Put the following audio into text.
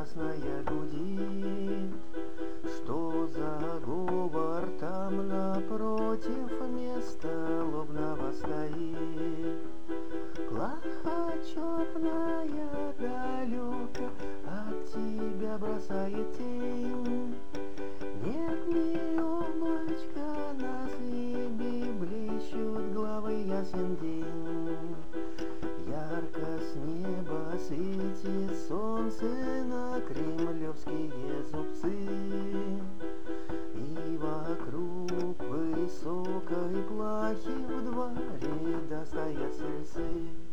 красная гудит. Что за говор там напротив места лобного стоит? Плаха черная далека от тебя бросает тень. Нет ни облачка на небе, блещут главы ясен день. Ярко с неба светит солнце на кремлевские зубцы, и вокруг высокой плахи в два ряда стоят сельцы.